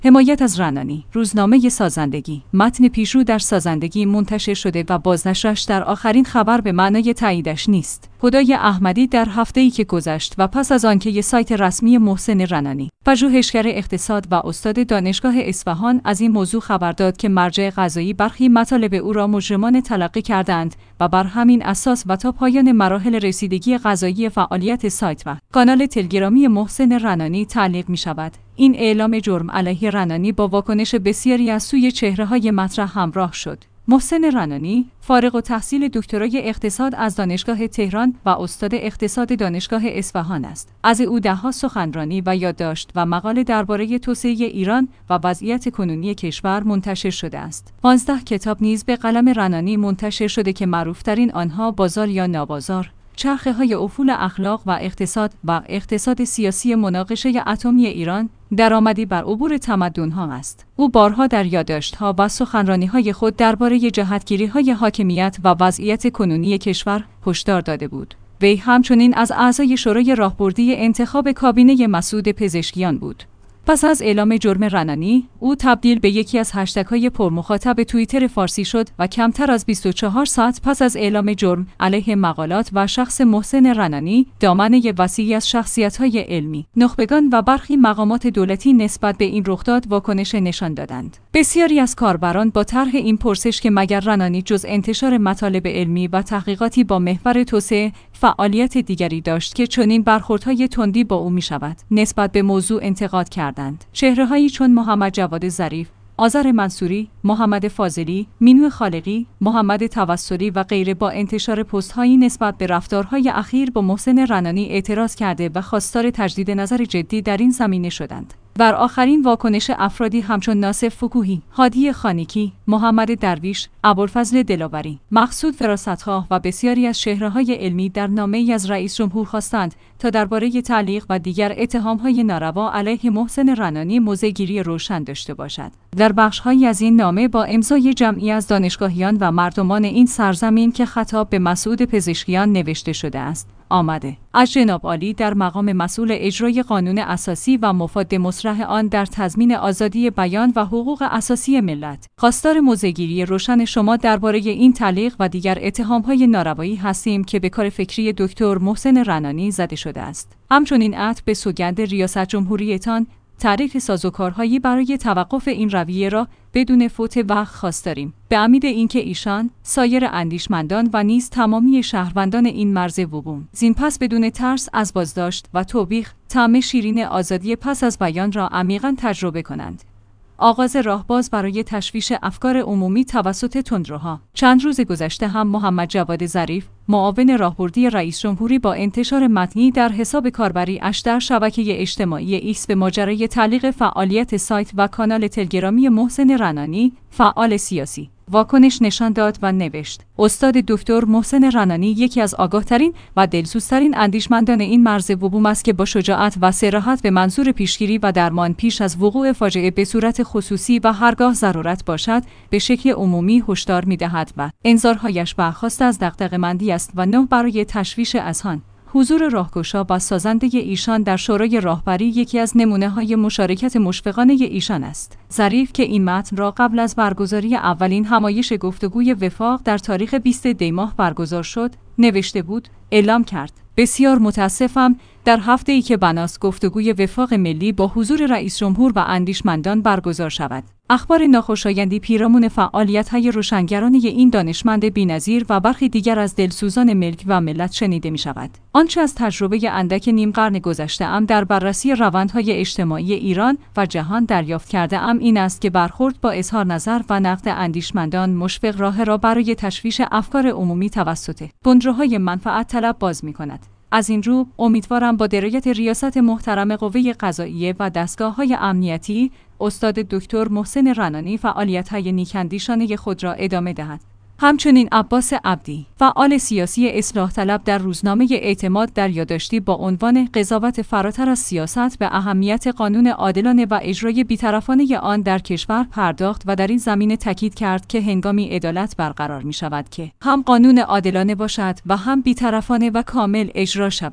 حمایت از رنانی. روزنامه سازندگی. متن پیشرو در سازندگی منتشر شده و بازنشرش در آخرین خبر به معنای تاییدش نیست. هدای احمدی در هفته‌ای که گذشت و پس از آنکه ی سایت رسمی محسن رنانی، پژوهشگر اقتصاد و استاد دانشگاه اصفهان از این موضوع خبر داد که مرجع قضایی برخی مطالب او را مجرمانه تلقی کردند و بر همین اساس و تا پایان مراحل رسیدگی قضایی فعالیت سایت و کانال تلگرامی محسن رنانی تعلیق می‌شود. این اعلام جرم علیه رنانی با واکنش بسیاری از سوی چهره‌های مطرح همراه شد. محسن رنانی فارغ التحصیل دکترای اقتصاد از دانشگاه تهران و استاد اقتصاد دانشگاه اصفهان است. از او ده‌ها سخنرانی و یادداشت و مقاله درباره توسعه ایران و وضعیت کنونی کشور منتشر شده است. 15 کتاب نیز به قلم رنانی منتشر شده که معروف‌ترین آنها بازار یا نابازار، چرخه‌های افول اخلاق و اقتصاد سیاسی، مناقشه اتمی ایران، درآمدی بر عبور تمدن‌ها است. او بارها در یادداشت‌ها و سخنرانی‌های خود درباره جهتگیری‌های حاکمیت و وضعیت کنونی کشور هشدار داده بود. وی همچنین از اعضای شورای راهبردی انتخاب کابینه مسعود پزشکیان بود. پس از اعلام جرم رنانی، او تبدیل به یکی از هشتگ‌های پرمخاطب توییتر فارسی شد و کمتر از 24 ساعت پس از اعلام جرم علیه مقالات و شخص محسن رنانی، دامنه وسیعی از شخصیت‌های علمی، نخبگان و برخی مقامات دولتی نسبت به این رخداد واکنش نشان دادند. بسیاری از کاربران با طرح این پرسش که مگر رنانی جز انتشار مطالب علمی و تحقیقاتی با محور توسعه فعالیت دیگری داشت که چنین برخوردهای تندی با او می‌شود، نسبت به موضوع انتقاد کردند. چهره‌هایی چون محمد جواد ظریف، آذر منصوری، محمد فاضلی، مینو خالقی، محمد توسلی و غیره با انتشار پست‌هایی نسبت به رفتارهای اخیر با محسن رنانی اعتراض کرده و خواستار تجدید نظر جدی در این زمینه شدند. بر آخرین واکنش افرادی همچون ناصف فکوهی، هادی خانیکی، محمد درویش، ابوالفضل دلاوری، مقصود فراستخواه و بسیاری از چهره‌های علمی در نامه‌ای از رئیس جمهور خواستند تا درباره تعلیق و دیگر اتهام‌های ناروا علیه محسن رنانی موضع‌گیری روشن داشته باشد. در بخش‌هایی از این نامه با امضای جمعی از دانشگاهیان و مردمان این سرزمین که خطاب به مسعود پزشکیان نوشته شده است، آمده از جناب عالی در مقام مسئول اجرای قانون اساسی و مفاد مصرح آن در تضمین آزادی بیان و حقوق اساسی ملت، خواستار موضع‌گیری روشن شما درباره این تعلیق و دیگر اتهام‌های ناروایی هستیم که به کار فکری دکتر محسن رنانی زده شده است. همچنین عهد به سوگند ریاست جمهوریتان تعریف سازوکارهایی برای توقف این رویه را بدون فوت وقت خواستاریم، به امید اینکه ایشان، سایر اندیشمندان و نیز تمامی شهروندان این مرز وقوع زین پس بدون ترس از بازداشت و توبیخ طعم شیرین آزادی پس از بیان را عمیقاً تجربه کنند. آغاز راهباز برای تشویش افکار عمومی توسط تندروها. چند روز گذشته هم محمد جواد ظریف، معاون راهبردی رئیس جمهوری با انتشار متنی در حساب کاربری اش در شبکه اجتماعی ایکس به ماجرای تعلیق فعالیت سایت و کانال تلگرامی محسن رنانی، فعال سیاسی، واکنش نشان داد و نوشت: استاد دکتر محسن رنانی یکی از آگاه‌ترین و دلسوزترین اندیشمندان این مرز وقوع است که با شجاعت و صراحت به منظور پیشگیری و درمان پیش از وقوع فاجعه به صورت خصوصی و هرگاه ضرورت باشد به شکل عمومی هشدار می‌دهد و انذارهایش برخواسته از دغدغه‌مندی است و نه برای تشویش اذهان. حضور راهگشا و سازنده ایشان در شورای راهبری یکی از نمونه‌های مشارکت مشفقانه ایشان است. ظریف که این متن را قبل از برگزاری اولین همایش گفتگوی وفاق در تاریخ 20 دی ماه برگزار شد، نوشته بود: اعلام کرد: بسیار متاسفم در هفته‌ای که بناست گفتگوی وفاق ملی با حضور رئیس جمهور و اندیشمندان برگزار شود، اخبار ناخوشایندی پیرامون فعالیت‌های روشنگرانه این دانشمند بی‌نظیر و برخی دیگر از دلسوزان ملک و ملت شنیده می‌شود. آنچه از تجربه اندک نیم قرن گذشته‌ام در بررسی روندهای اجتماعی ایران و جهان دریافت کرده‌ام این است که برخورد با اظهار نظر و نقد اندیشمندان مشفق راه را برای تشویش افکار عمومی توسط تندروهای منفعت طلب باز می‌کند. از این رو امیدوارم با درایت ریاست محترم قوه قضاییه و دستگاه‌های امنیتی استاد دکتر محسن رنانی فعالیت‌های نیک‌اندیشانه خود را ادامه دهد. همچنین عباس عبدی، فعال سیاسی اصلاح طلب، در روزنامه اعتماد در یادداشتی با عنوان قضاوت فراتر از سیاست به اهمیت قانون عادلانه و اجرای بی‌طرفانه آن در کشور پرداخت و در این زمینه تاکید کرد که هنگامی عدالت برقرار می‌شود که هم قانون عادلانه باشد و هم بی‌طرفانه و کامل اجرا شود.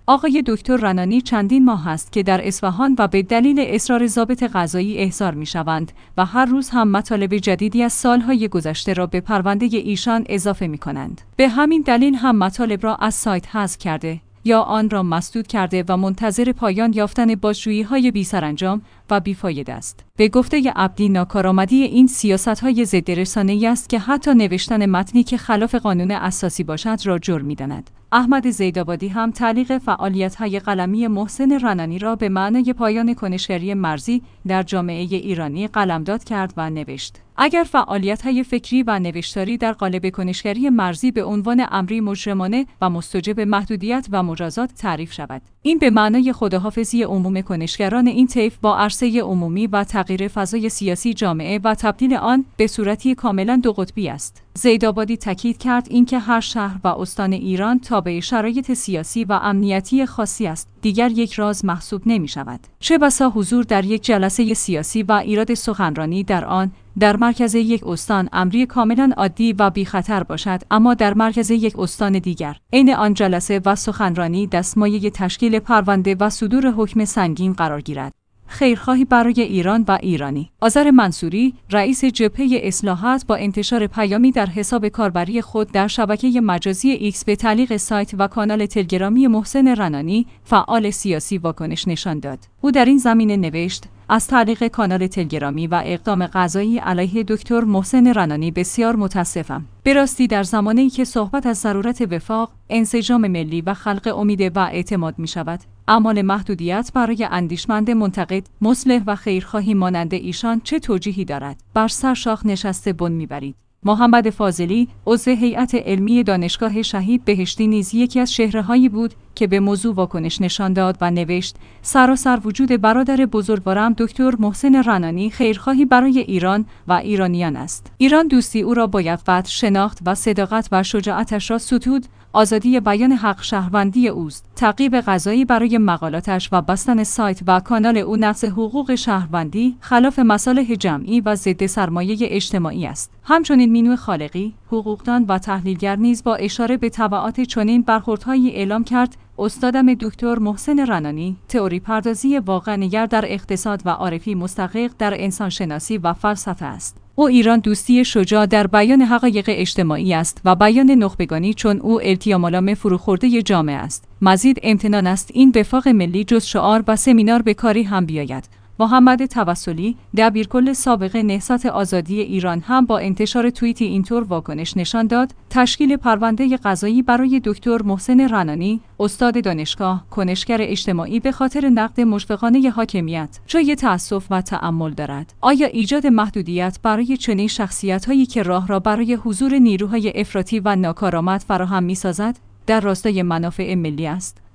آقای دکتر رنانی چندین ماه است که در اصفهان و به دلیل اصرار ضابط قضایی احضار می‌شوند و هر روز هم مطالب جدیدی از سالهای گذشته را به پرونده ایشان اضافه می‌کنند. به همین دلیل هم مطالب را از سایت حذف کرده یا آن را مسدود کرده و منتظر پایان یافتن بازجویی‌های بی‌سرانجام و بیفایده است. به گفته عبدی، ناکارآمدی این سیاست‌های ضد رسانه‌ای است که حتی نوشتن متنی که خلاف قانون اساسی باشد را جرم می‌داند. احمد زیدآبادی هم تعلیق فعالیت‌های قلمی محسن رنانی را به معنای پایان کنشگری مرزی در جامعه ایرانی قلمداد کرد و نوشت: اگر فعالیت‌های فکری و نوشتاری در قالب کنشگری مرزی به عنوان امری مجرمانه و مستوجب محدودیت و مجازات تعریف شود، این به معنای خداحافظی عموم کنشگران این طیف با عرصه عمومی و تغییر فضای سیاسی جامعه و تبدیل آن به صورتی کاملا دو قطبی است. زیدآبادی تاکید کرد اینکه هر شهر و استان ایران تابع شرایط سیاسی و امنیتی خاصی است، دیگر یک راز محسوب نمی شود. چه بسا حضور در یک جلسه سیاسی و ایراد سخنرانی در آن در مرکز یک استان امری کاملا عادی و بی خطر باشد، اما در مرکز یک استان دیگر عین آن جلسه و سخنرانی دستمایه تشکیل پرونده و صدور حکم سنگین قرار گیرد. خیرخواهی برای ایران و ایرانی. آذر منصوری، رئیس جبهه اصلاحات، با انتشار پیامی در حساب کاربری خود در شبکه مجازی ایکس به تعلیق سایت و کانال تلگرامی محسن رنانی، فعال سیاسی، واکنش نشان داد. او در این زمینه نوشت: از تعلیق کانال تلگرامی و اقدام قضایی علیه دکتر محسن رنانی بسیار متاسفم. به راستی در زمانه‌ای که صحبت از ضرورت وفاق، انسجام ملی و خلق امید و اعتماد می شود، اعمال محدودیت برای اندیشمند منتقد، مصلح و خیرخواهی مانند ایشان چه توجیهی دارد؟ بر سر شاخ نشسته بن میبرید. محمد فاضلی، عضو هیئت علمی دانشگاه شهید بهشتی، نیز یکی از چهره‌هایی بود که به موضوع واکنش نشان داد و نوشت: سراسر وجود برادر بزرگوارم دکتر محسن رنانی خیرخواهی برای ایران و ایرانیان است. ایران دوستی او را باید قدر شناخت و صداقت و شجاعتش را ستود. آزادی بیان حق شهروندی اوست. تعقیب قضایی برای مقالاتش و بستن سایت و کانال او نقض حقوق شهروندی، خلاف مصالح جمعی و ضد سرمایه اجتماعی است. همچنین مینو خالقی، حقوقدان و تحلیلگر، نیز با اشاره به تبعات چنین برخوردهایی اعلام کرد: استادم دکتر محسن رنانی تئوری پردازی واقع‌نگر در اقتصاد و عارفی مستحق در انسانشناسی و فلسفه است. او ایران دوستی شجاع در بیان حقایق اجتماعی است و بیان نخبگانی، چون او التیام‌آلام فروخورده جامعه است. مزید امتنان است این وفاق ملی جز شعار و سمینار به کاری هم بیاید. محمد توسلی، دبیرکل سابق نهضت آزادی ایران، هم با انتشار توییتی اینطور واکنش نشان داد: تشکیل پرونده قضایی برای دکتر محسن رنانی، استاد دانشگاه، کنشگر اجتماعی، به خاطر نقد مشفقانه حاکمیت جای تأسف و تأمل دارد. آیا ایجاد محدودیت برای چنین شخصیت‌هایی که راه را برای حضور نیروهای افراطی و ناکارآمد فراهم می‌سازد، در راستای منافع ملی است؟